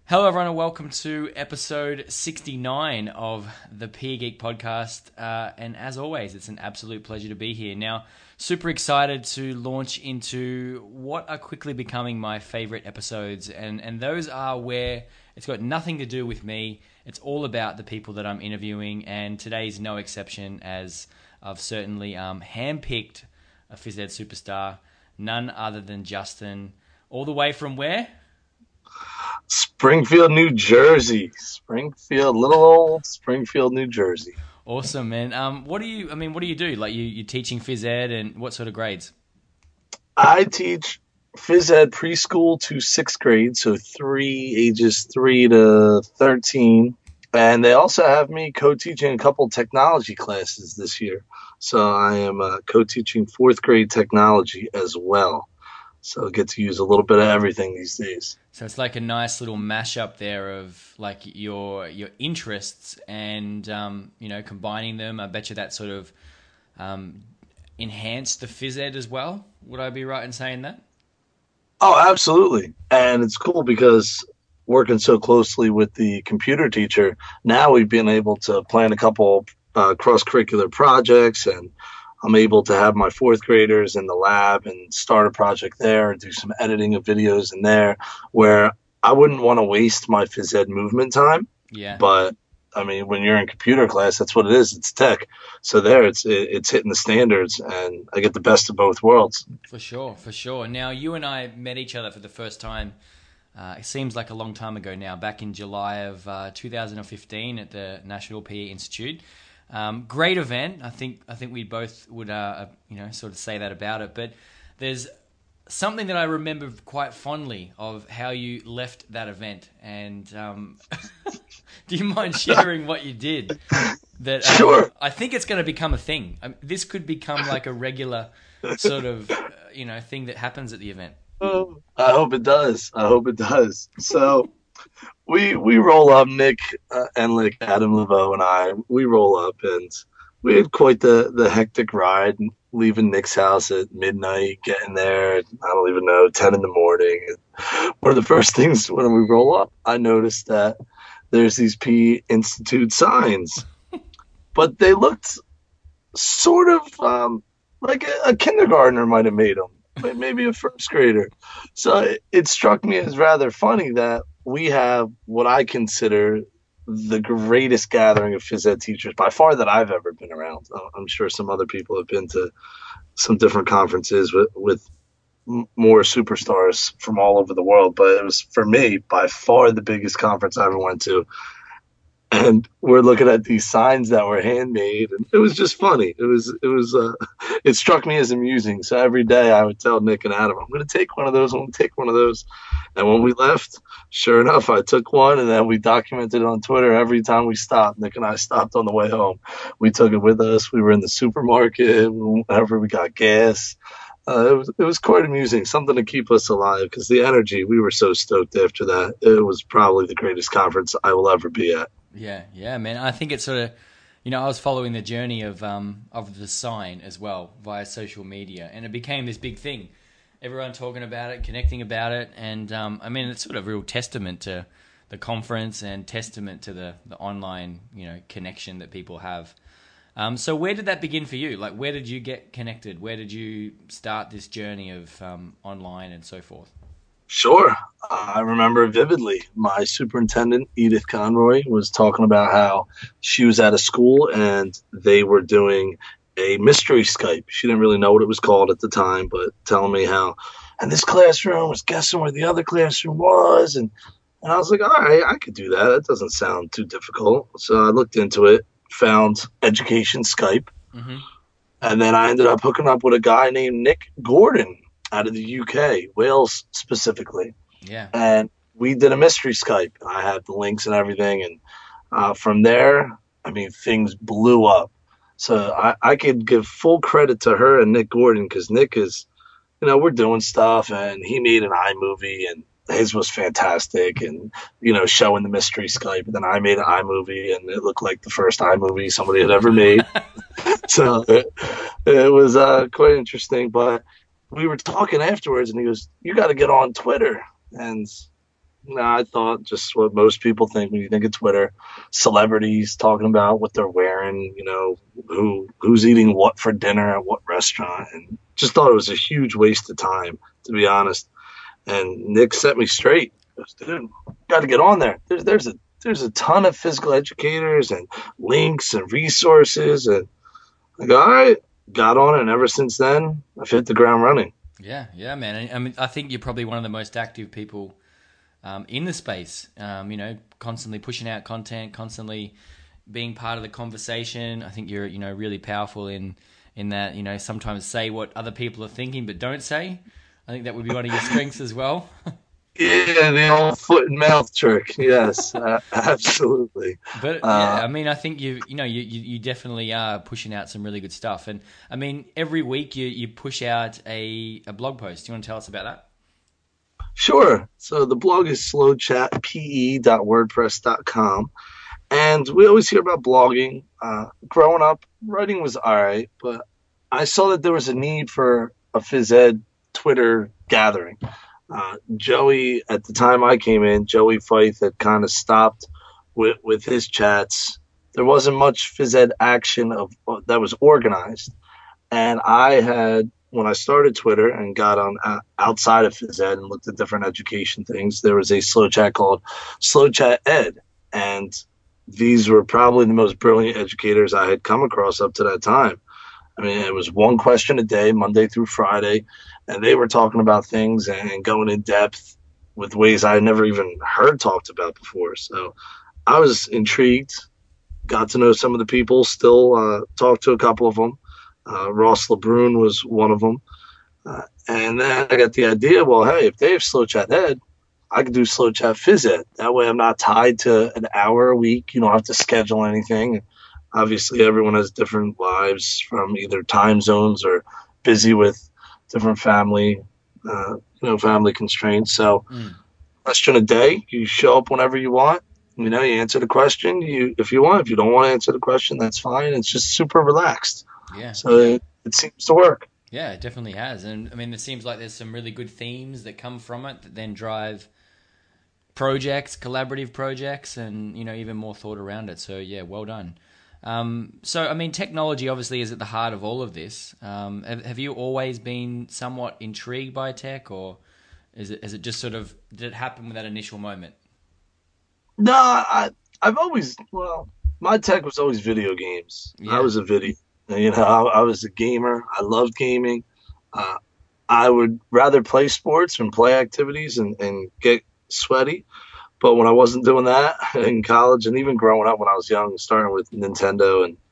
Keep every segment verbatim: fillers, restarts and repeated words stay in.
Hello, everyone, and welcome to episode sixty-nine of the Peer Geek podcast. Uh, and as always, it's an absolute pleasure to be here. Now, super excited to launch into what are quickly becoming my favorite episodes. And, and those are where it's got nothing to do with me. It's all about the people that I'm interviewing. And today's no exception, as I've certainly um, handpicked a phys ed superstar, none other than Justin, all the way from where? Springfield, New Jersey. Springfield, little old Springfield, New Jersey. Awesome, man. Um, what do you? I mean, what do you do? Like, you you teaching phys ed, and what sort of grades? I teach phys ed preschool to sixth grade, so three ages three to thirteen, and they also have me co-teaching a couple technology classes this year. So I am uh, co-teaching fourth grade technology as well. So I get to use a little bit of everything these days. So it's like a nice little mashup there of like your your interests and um, you know, combining them. I bet you that sort of um, enhanced the phys ed as well. Would I be right in saying that? Oh, absolutely. And it's cool because working so closely with the computer teacher, now we've been able to plan a couple uh, cross-curricular projects, and I'm able to have my fourth graders in the lab and start a project there and do some editing of videos in there where I wouldn't want to waste my phys ed movement time. Yeah. But I mean, when you're in computer class, that's what it is. It's tech. So there, it's it, it's hitting the standards, and I get the best of both worlds. For sure, for sure. Now, you and I met each other for the first time. Uh, it seems like a long time ago now, back in July of uh, two thousand fifteen at the National P E Institute. Um, great event. I think I think we both would, uh, you know, sort of say that about it. But there's something that I remember quite fondly of how you left that event. And um, do you mind sharing what you did? That um, Sure. I think it's going to become a thing. Um, this could become like a regular sort of, uh, you know, thing that happens at the event. Oh, I hope it does. I hope it does. So we we roll up, Nick uh, Enlick, Adam Laveau, and I. We roll up, and we had quite the the hectic ride, leaving Nick's house at midnight, getting there. I don't even know, ten in the morning. And one of the first things when we roll up, I noticed that there's these P E Institute signs, but they looked sort of um, like a, a kindergartner might have made them, maybe a first grader. So it, it struck me as rather funny that we have what I consider the greatest gathering of phys ed teachers by far that I've ever been around. Uh, I'm sure some other people have been to some different conferences with, with m- more superstars from all over the world, but it was, for me, by far the biggest conference I ever went to. And we're looking at these signs that were handmade, and it was just funny. It was, it was, uh, it struck me as amusing. So every day I would tell Nick and Adam, I'm going to take one of those. I'm going to take one of those. And when we left, sure enough, I took one, and then we documented it on Twitter every time we stopped. Nick and I stopped on the way home. We took it with us. We were in the supermarket whenever we got gas. Uh, it was, it was quite amusing, something to keep us alive, because the energy, we were so stoked after that. It was probably the greatest conference I will ever be at. Yeah, yeah, man. I think it's sort of, you know, I was following the journey of um of the sign as well via social media, and it became this big thing. Everyone talking about it, connecting about it, and um, I mean, it's sort of a real testament to the conference and testament to the the online, you know, connection that people have. Um, so where did that begin for you? Like, where did you get connected? Where did you start this journey of um, online and so forth? Sure. I remember vividly my superintendent, Edith Conroy, was talking about how she was at a school and they were doing a mystery Skype. She didn't really know what it was called at the time, but telling me how, and this classroom was guessing where the other classroom was. And, and I was like, all right, I could do that. That doesn't sound too difficult. So I looked into it, found Education Skype, Mm-hmm. and then I ended up hooking up with a guy named Nick Gordon out of the U K, Wales specifically. Yeah. And we did a mystery Skype. I had the links and everything. And uh, from there, I mean, things blew up. So I, I could give full credit to her and Nick Gordon, because Nick is, you know, we're doing stuff, and he made an iMovie, and his was fantastic, and, you know, showing the mystery Skype. And then I made an iMovie, and it looked like the first iMovie somebody had ever made. So it, it was uh, quite interesting. But we were talking afterwards, and he goes, "You got to get on Twitter." And No, I thought just what most people think when you think of Twitter, celebrities talking about what they're wearing, you know, who who's eating what for dinner at what restaurant, and just thought it was a huge waste of time, to be honest. And Nick set me straight. He goes, dude, got to get on there. There's there's a there's a ton of physical educators and links and resources, and I go, all right, got on it, and ever since then, I've hit the ground running. Yeah, yeah, man. I mean, I think you're probably one of the most active people um, in the space. Um, you know, constantly pushing out content, constantly being part of the conversation. I think you're, you know, really powerful in in that. You know, sometimes say what other people are thinking, but don't say. I think that would be one of your strengths as well. Yeah, the old foot and mouth trick. Yes, uh, absolutely. But Uh, yeah, I mean, I think you, you know, you, you you definitely are pushing out some really good stuff. And I mean, every week you, you push out a, a blog post. Do you want to tell us about that? sure. So the blog is slow chat p e dot wordpress dot com. And we always hear about blogging. Uh, growing up, writing was all right, but I saw that there was a need for a phys ed Twitter gathering. Uh, Joey, at the time I came in, Joey Fife had kind of stopped with, with his chats. There wasn't much phys ed action of that was organized. And I had, when I started Twitter and got on uh, outside of phys ed and looked at different education things, there was a slow chat called Slow Chat Ed. And these were probably the most brilliant educators I had come across up to that time. I mean, it was one question a day, Monday through Friday, and they were talking about things and going in depth with ways I had never even heard talked about before. So I was intrigued, got to know some of the people, still uh, talked to a couple of them. Uh, Ross LeBrun was one of them. Uh, and then I got the idea, well, hey, if they have Slow Chat Ed, I could do Slow Chat Phys Ed. That way I'm not tied to an hour a week. You don't have to schedule anything. Obviously, everyone has different lives from either time zones or busy with different family, uh, you know, family constraints. So, Mm. question a day, you show up whenever you want. You know, you answer the question. You, if you want, if you don't want to answer the question, that's fine. It's just super relaxed. Yeah, So it, it seems to work. yeah, it definitely has. And I mean, it seems like there's some really good themes that come from it that then drive projects, collaborative projects, and you know, even more thought around it. So yeah, well done. Um, so I mean, technology obviously is at the heart of all of this. Um, have, have you always been somewhat intrigued by tech, or is it is it just sort of did it happen with that initial moment? No, I, I've always, well, my tech was always video games. I Yeah. was a video, you know, I, I was a gamer. I loved gaming. Uh, I would rather play sports and play activities and, and get sweaty. But when I wasn't doing that in college and even growing up when I was young, starting with Nintendo, and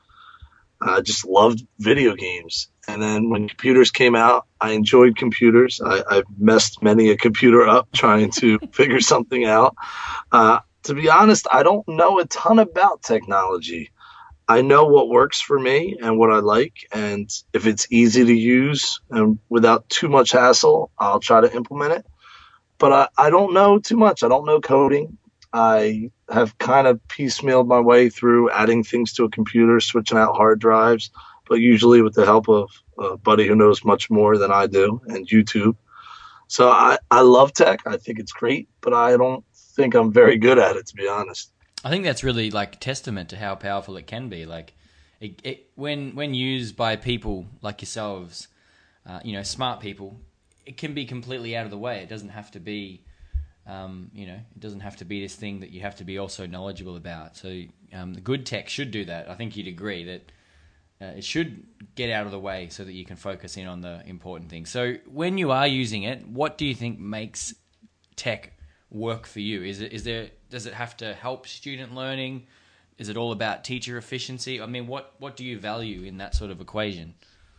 I just loved video games. And then when computers came out, I enjoyed computers. I, I messed many a computer up trying to figure something out. Uh, to be honest, I don't know a ton about technology. I know what works for me and what I like. And if it's easy to use and without too much hassle, I'll try to implement it. But I, I don't know too much. I don't know coding. I have kind of piecemealed my way through adding things to a computer, switching out hard drives, but usually with the help of a buddy who knows much more than I do and YouTube. So I, I love tech. I think it's great, but I don't think I'm very good at it, to be honest. I think that's really like testament to how powerful it can be. Like, it, it when when used by people like yourselves, uh, you know, smart people, it can be completely out of the way. It doesn't have to be, um, you know, it doesn't have to be this thing that you have to be also knowledgeable about. So um, the good tech should do that. I think you'd agree that uh, it should get out of the way so that you can focus in on the important things. So when you are using it, what do you think makes tech work for you? Is it is there does it have to help student learning? Is it all about teacher efficiency? I mean, what what do you value in that sort of equation?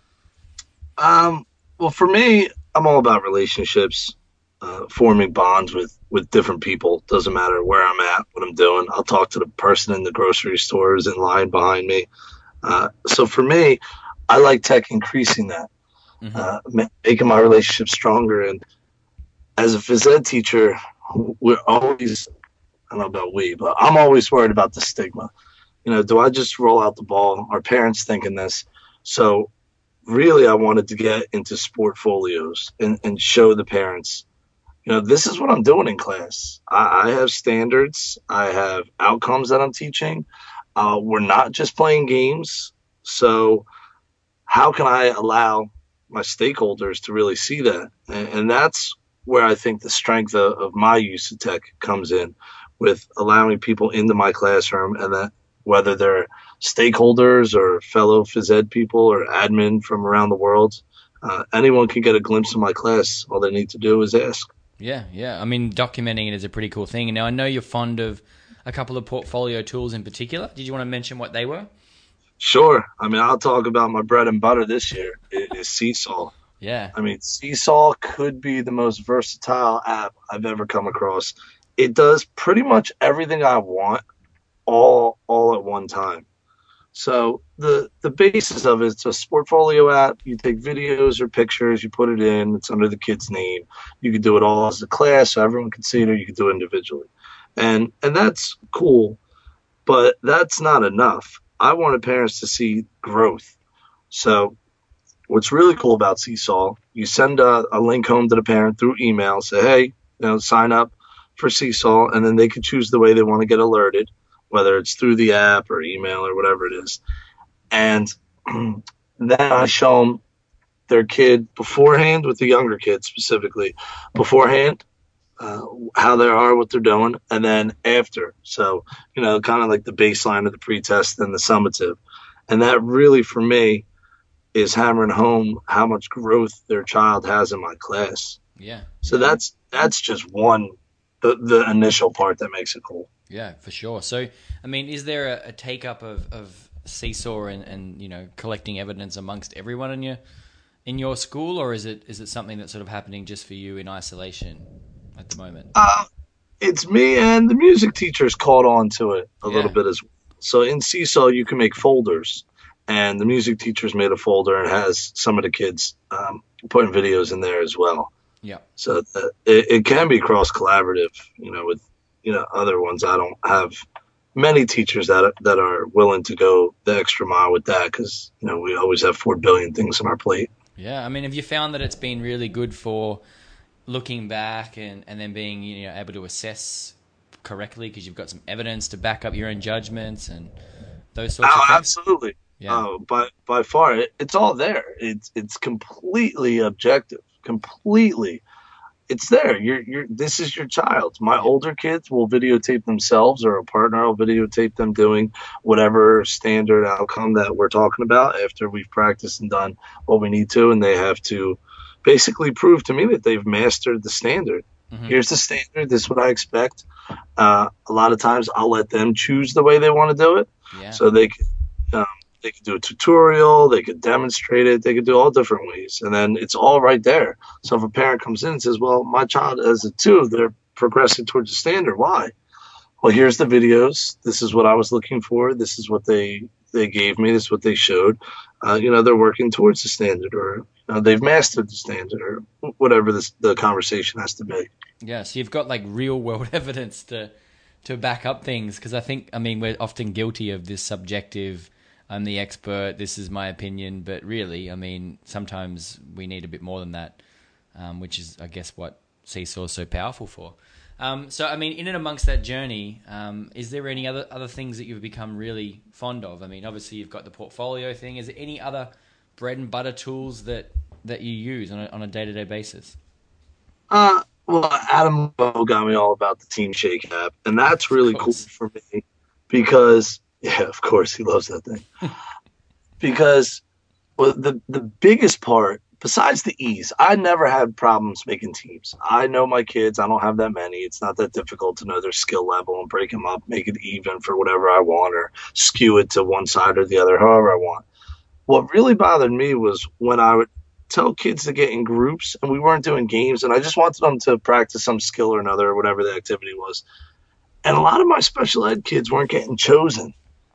Um, well, for me, I'm all about relationships, uh, forming bonds with, with different people. Doesn't matter where I'm at, what I'm doing. I'll talk to the person in the grocery stores in line behind me. Uh, so for me, I like tech increasing that, Mm-hmm. uh, making my relationship stronger. And as a phys ed teacher, we're always, I don't know about we, but I'm always worried about the stigma. You know, do I just roll out the ball? Are parents thinking this? So really, I wanted to get into sportfolios and, and show the parents you know, this is what I'm doing in class. I, I have standards. I have outcomes that I'm teaching. Uh, we're not just playing games. So how can I allow my stakeholders to really see that? And, and that's where I think the strength of, of my use of tech comes in, with allowing people into my classroom, and that whether they're stakeholders or fellow phys ed people or admin from around the world, uh, anyone can get a glimpse of my class. All they need to do is ask. Yeah, yeah. I mean, documenting it is a pretty cool thing. Now, I know you're fond of a couple of portfolio tools in particular. Did you want to mention what they were? Sure. I mean, I'll talk about my bread and butter this year is Seesaw. Yeah. I mean, Seesaw could be the most versatile app I've ever come across. It does pretty much everything I want all all at one time. So the the basis of it, it's a portfolio app. You take videos or pictures, you put it in. It's under the kid's name. You can do it all as a class, so everyone can see it, or you can do it individually, and and that's cool. But that's not enough. I wanted parents to see growth. So what's really cool about Seesaw, you send a, a link home to the parent through email, say, hey, you know, sign up for Seesaw, and then they can choose the way they want to get alerted, whether it's through the app or email or whatever it is. And then I show them their kid beforehand, with the younger kids specifically, beforehand, uh, how they are, what they're doing, and then after. So, you know, kind of like the baseline of the pretest and the summative. And that really, for me, is hammering home how much growth their child has in my class. Yeah. So yeah. that's that's just one, the, the initial part that makes it cool. Yeah, for sure. So, I mean, is there a, a take up of, of Seesaw and, and, you know, collecting evidence amongst everyone in your in your school, or is it is it something that's sort of happening just for you in isolation at the moment? Uh, it's me and the music teachers caught on to it a Yeah. little bit as well. So in Seesaw, you can make folders, and the music teachers made a folder and has some of the kids um, putting videos in there as well. Yeah. So uh, it, it can be cross collaborative, you know, with you know other ones. I don't have many teachers that that are willing to go the extra mile with that, because you know we always have four billion things on our plate. Yeah, I mean, have you found that it's been really good for looking back and, and then being, you know, able to assess correctly because you've got some evidence to back up your own judgments and those sorts Oh, of things? absolutely. Yeah. Uh, by by far, it, it's all there. It's it's completely objective. Completely, it's there. You're you're. This is your child. My Yeah. older kids will videotape themselves, or a partner will videotape them doing whatever standard outcome that we're talking about after we've practiced and done what we need to, and they have to basically prove to me that they've mastered the standard. Mhm. Here's the standard. This is what I expect. Uh, a lot of times, I'll let them choose the way they want to do it. Yeah. So they can, um, they could do a tutorial, they could demonstrate it, they could do all different ways, and then it's all right there. So if a parent comes in and says, "Well, my child as a two, they're progressing towards the standard. Why?" Well, here's the videos. This is what I was looking for. This is what they they gave me. This is what they showed. Uh, you know, they're working towards the standard, or you know, they've mastered the standard, or whatever this, the conversation has to be. Yeah, so you've got like real world evidence to to back up things, because I think, I mean, we're often guilty of this subjective, I'm the expert, this is my opinion, but really, I mean, sometimes we need a bit more than that, um, which is, I guess, what Seesaw is so powerful for. Um, so, I mean, in and amongst that journey, um, is there any other, other things that you've become really fond of? I mean, obviously you've got the portfolio thing. Is there any other bread and butter tools that, that you use on a, on a day-to-day basis? Uh, well, Adam Lowe got me all about the Team Shake app, and that's really cool course. for me because, yeah, of course, he loves that thing. Because well, the the biggest part, besides the ease, I never had problems making teams. I know my kids. I don't have that many. It's not that difficult to know their skill level and break them up, make it even for whatever I want, or skew it to one side or the other, however I want. What really bothered me was when I would tell kids to get in groups and we weren't doing games, and I just wanted them to practice some skill or another, or whatever the activity was. And a lot of my special ed kids weren't getting chosen,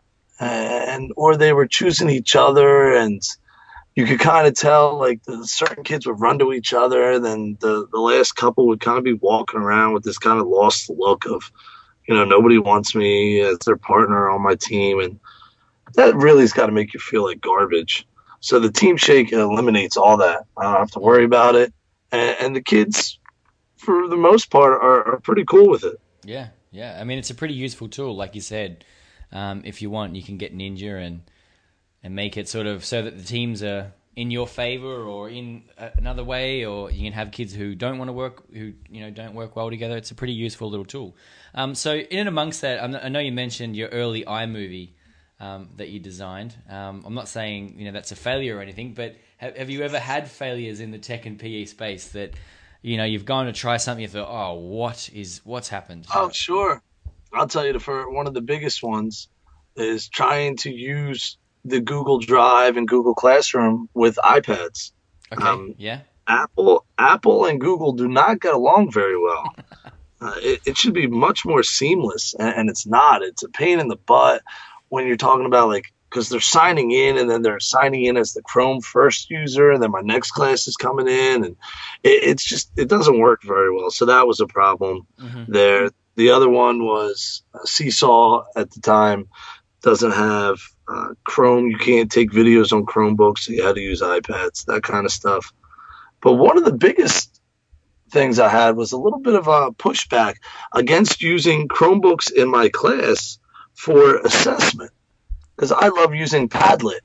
and or they were choosing each other, and you could kind of tell like the certain kids would run to each other, then the the last couple would kind of be walking around with this kind of lost look of, you know, nobody wants me as their partner on my team, and that really has got to make you feel like garbage. So the Team Shake eliminates all that. I don't have to worry about it, and, and the kids for the most part, are, are pretty cool with it. Yeah, yeah. I mean, it's a pretty useful tool, like you said. Um, if you want, you can get Ninja and and make it sort of so that the teams are in your favor or in another way, or you can have kids who don't want to work, who you know don't work well together. It's a pretty useful little tool. Um, so in and amongst that, I know you mentioned your early iMovie um, that you designed. Um, I'm not saying you know that's a failure or anything, but have, have you ever had failures in the tech and P E space that you know you've gone to try something, you thought, oh, what is what's happened? Oh, sure. I'll tell you the for one of the biggest ones is trying to use the Google Drive and Google Classroom with iPads. Okay, Um, yeah. Apple, Apple and Google do not get along very well. Uh, it, it should be much more seamless, and, and it's not. It's a pain in the butt when you're talking about like because they're signing in and then they're signing in as the Chrome first user, and then my next class is coming in, and it, it's just it doesn't work very well. So that was a problem Mm-hmm. there. The other one was uh, Seesaw at the time doesn't have uh, Chrome. You can't take videos on Chromebooks, so you had to use iPads, that kind of stuff. But one of the biggest things I had was a little bit of a pushback against using Chromebooks in my class for assessment because I love using Padlet,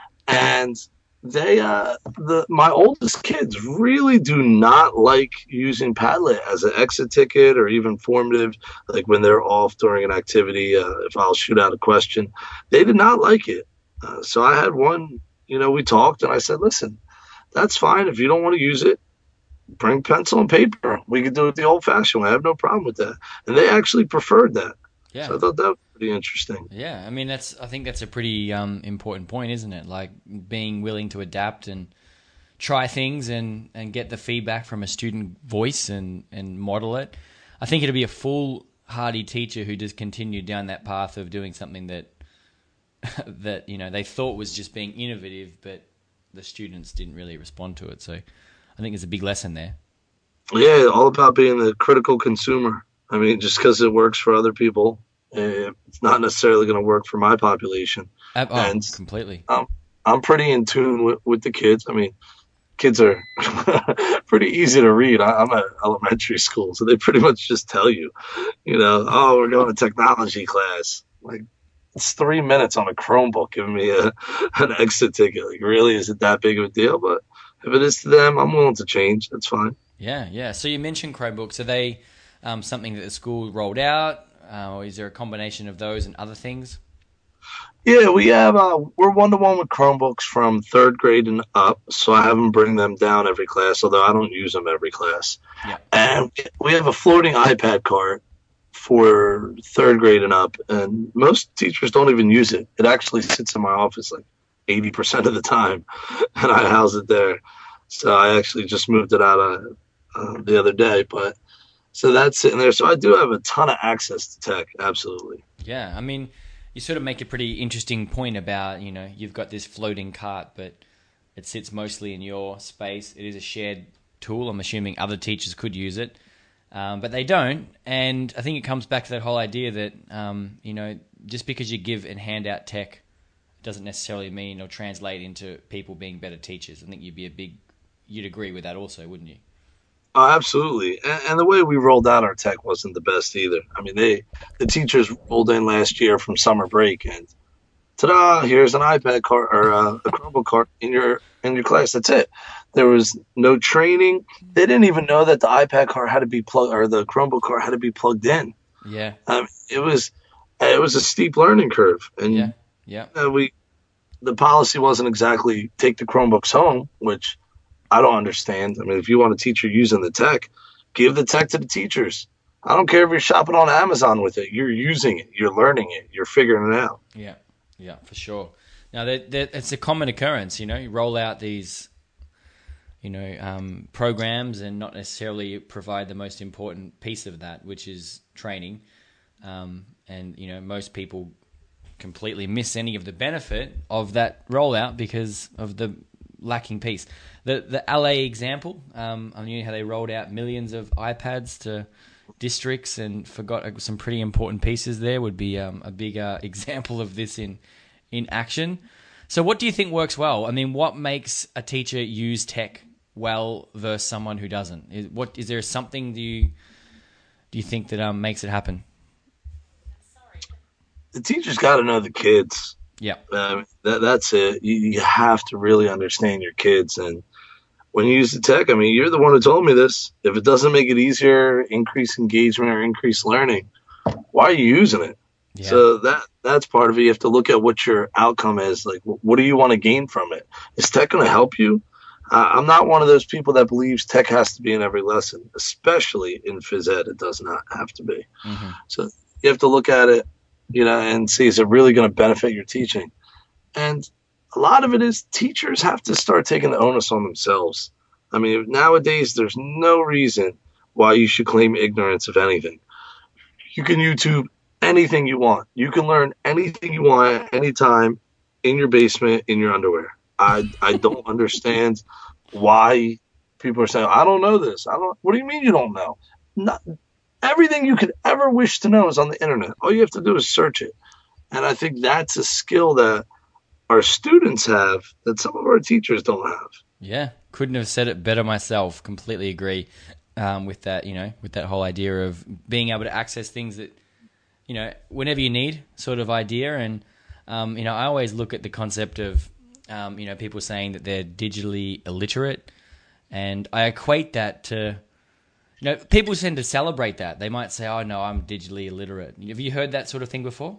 and they uh the my oldest kids really do not like using Padlet as an exit ticket or even formative, like when they're off during an activity. Uh, if I'll shoot out a question, they did not like it. Uh, so I had one, you know, we talked and I said, listen, that's fine if you don't want to use it. Bring pencil and paper. We could do it the old-fashioned way. I have no problem with that. And they actually preferred that. Yeah. So I thought that was pretty interesting. Yeah, I mean that's. I think that's a pretty um, important point, isn't it? Like being willing to adapt and try things and, and get the feedback from a student voice and, and model it. I think it'd be a foolhardy teacher who just continued down that path of doing something that that you know they thought was just being innovative, but the students didn't really respond to it. So I think there's a big lesson there. Yeah, all about being the critical consumer. I mean, just because it works for other people, it's not necessarily going to work for my population. Uh, oh, and completely. I'm, I'm pretty in tune with, with the kids. I mean, kids are pretty easy to read. I, I'm at elementary school, so they pretty much just tell you, you know, oh, we're going to technology class. Like, it's three minutes on a Chromebook giving me a, an exit ticket. Like, really, is it that big of a deal? But if it is to them, I'm willing to change. That's fine. Yeah, yeah. So you mentioned Chromebooks. Are they um, something that the school rolled out, uh, or is there a combination of those and other things? Yeah, we have. Uh, we're one to one with Chromebooks from third grade and up, so I have them bring them down every class. Although I don't use them every class. Yeah. And we have a floating iPad cart for third grade and up, and most teachers don't even use it. It actually sits in my office like eighty percent of the time, and I house it there. So I actually just moved it out uh, uh, the other day, but so that's sitting there. So I do have a ton of access to tech, absolutely. Yeah, I mean, you sort of make a pretty interesting point about, you know, you've got this floating cart, but it sits mostly in your space. It is a shared tool. I'm assuming other teachers could use it, um, but they don't. And I think it comes back to that whole idea that, um, you know, just because you give and hand out tech doesn't necessarily mean or translate into people being better teachers. I think you'd be a big, you'd agree with that also, wouldn't you? Oh, absolutely. And, and the way we rolled out our tech wasn't the best either. I mean, they the teachers rolled in last year from summer break, and ta-da! Here's an iPad cart or uh, a Chromebook cart in your in your class. That's it. There was no training. They didn't even know that the iPad cart had to be plugged or the Chromebook cart had to be plugged in. Yeah. Um, it was it was a steep learning curve, and Yeah. Yeah. uh, we the policy wasn't exactly take the Chromebooks home, which I don't understand. I mean, if you want a teacher using the tech, give the tech to the teachers. I don't care if you're shopping on Amazon with it. You're using it. You're learning it. You're figuring it out. Yeah, yeah, for sure. Now, that, that, it's a common occurrence, you know, you roll out these, you know, um, programs and not necessarily provide the most important piece of that, which is training. Um, and, you know, most people completely miss any of the benefit of that rollout because of the lacking piece. The the L A example, um, I knew how they rolled out millions of iPads to districts and forgot some pretty important pieces there, would be um, a big uh, example of this in in action. So what do you think works well? I mean, what makes a teacher use tech well versus someone who doesn't? Is, what is there something do you do you think that um makes it happen? The teacher's got to know the kids. Yeah. Um, that, that's it. You, you have to really understand your kids. And when you use the tech, I mean, you're the one who told me this. If it doesn't make it easier, increase engagement or increase learning, why are you using it? Yeah. So that that's part of it. You have to look at what your outcome is. Like, what do you want to gain from it? Is tech going to help you? Uh, I'm not one of those people that believes tech has to be in every lesson, especially in phys ed. It does not have to be. Mm-hmm. So you have to look at it, you know, and see, is it really going to benefit your teaching? And a lot of it is teachers have to start taking the onus on themselves. I mean, nowadays, there's no reason why you should claim ignorance of anything. You can YouTube anything you want. You can learn anything you want at any time in your basement, in your underwear. I I don't understand why people are saying, I don't know this. I don't. What do you mean you don't know? Not, everything you could ever wish to know is on the internet. All you have to do is search it. And I think that's a skill that our students have that some of our teachers don't have. Yeah, couldn't have said it better myself. Completely agree um, with that, you know, with that whole idea of being able to access things that, you know, whenever you need sort of idea. And, um, you know, I always look at the concept of, um, you know, people saying that they're digitally illiterate. And I equate that to, you know, people tend to celebrate that. They might say, oh, no, I'm digitally illiterate. Have you heard that sort of thing before?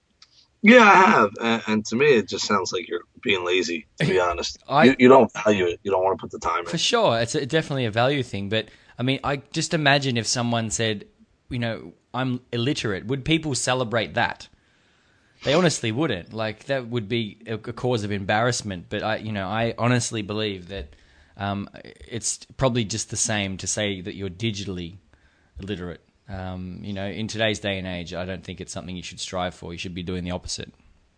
Yeah, I have. And, and to me, it just sounds like you're being lazy, to be honest. I, you, you don't value it. You don't want to put the time in. For sure. It's a, definitely a value thing. But, I mean, I just imagine if someone said, you know, I'm illiterate, would people celebrate that? They honestly wouldn't. Like, that would be a, a cause of embarrassment. But, I, you know, I honestly believe that um, it's probably just the same to say that you're digitally illiterate. Um, you know, in today's day and age, I don't think it's something you should strive for. You should be doing the opposite.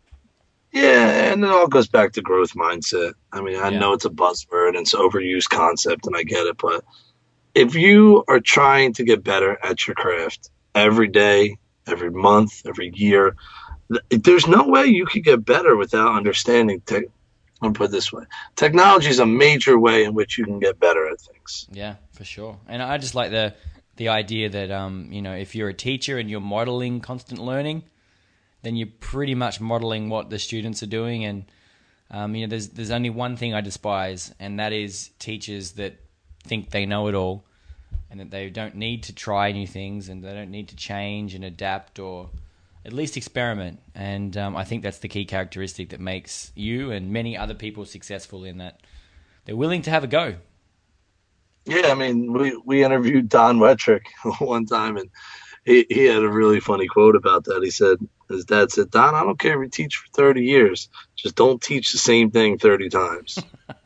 Yeah, and it all goes back to growth mindset. I mean, I Yeah. know it's a buzzword and it's an overused concept, and I get it. But if you are trying to get better at your craft every day, every month, every year, th- there's no way you could get better without understanding tech. I'll put it this way. Technology is a major way in which you can get better at things. Yeah, for sure. And I just like the... the idea that, um, you know, if you're a teacher and you're modeling constant learning, then you're pretty much modeling what the students are doing. And, um, you know, there's there's only one thing I despise, and that is teachers that think they know it all and that they don't need to try new things and they don't need to change and adapt or at least experiment. And um, I think that's the key characteristic that makes you and many other people successful, in that they're willing to have a go. Yeah, I mean, we, we interviewed Don Wettrick one time, and he, he had a really funny quote about that. He said, his dad said, Don, I don't care if you teach for thirty years. Just don't teach the same thing thirty times.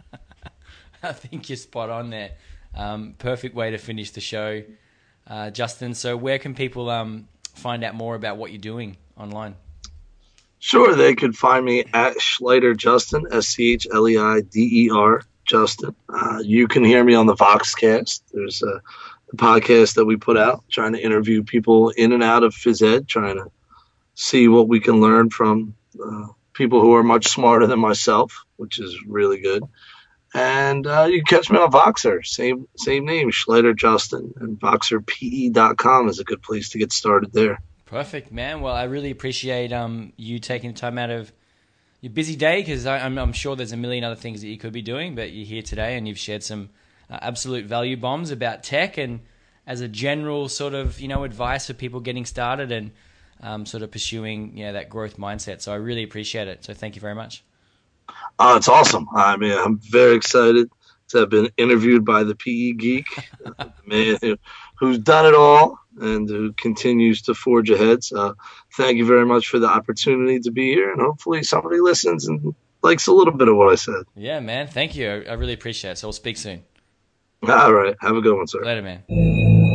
I think you're spot on there. Um, perfect way to finish the show, uh, Justin. So where can people um, find out more about what you're doing online? Sure, they could find me at Schleider Justin, S C H L E I D E R. Justin. Uh, you can hear me on the Voxcast. There's a, a podcast that we put out trying to interview people in and out of phys ed, trying to see what we can learn from uh, people who are much smarter than myself, which is really good. And uh, you can catch me on Voxer, same same name, Schleider Justin, and voxer p e dot com is a good place to get started there. Perfect, man. Well, I really appreciate um, you taking the time out of your busy day, because I'm, I'm sure there's a million other things that you could be doing, but you're here today and you've shared some uh, absolute value bombs about tech and as a general sort of, you know, advice for people getting started and um, sort of pursuing, you know, that growth mindset. So I really appreciate it. So thank you very much. Oh, it's awesome. I mean, I'm very excited to have been interviewed by the P E Geek, the man who, who's done it all and who continues to forge ahead. So thank you very much for the opportunity to be here, and hopefully somebody listens and likes a little bit of what I said. Yeah, man. Thank you. I, I really appreciate it. So we'll speak soon. All right. Have a good one, sir. Later, man.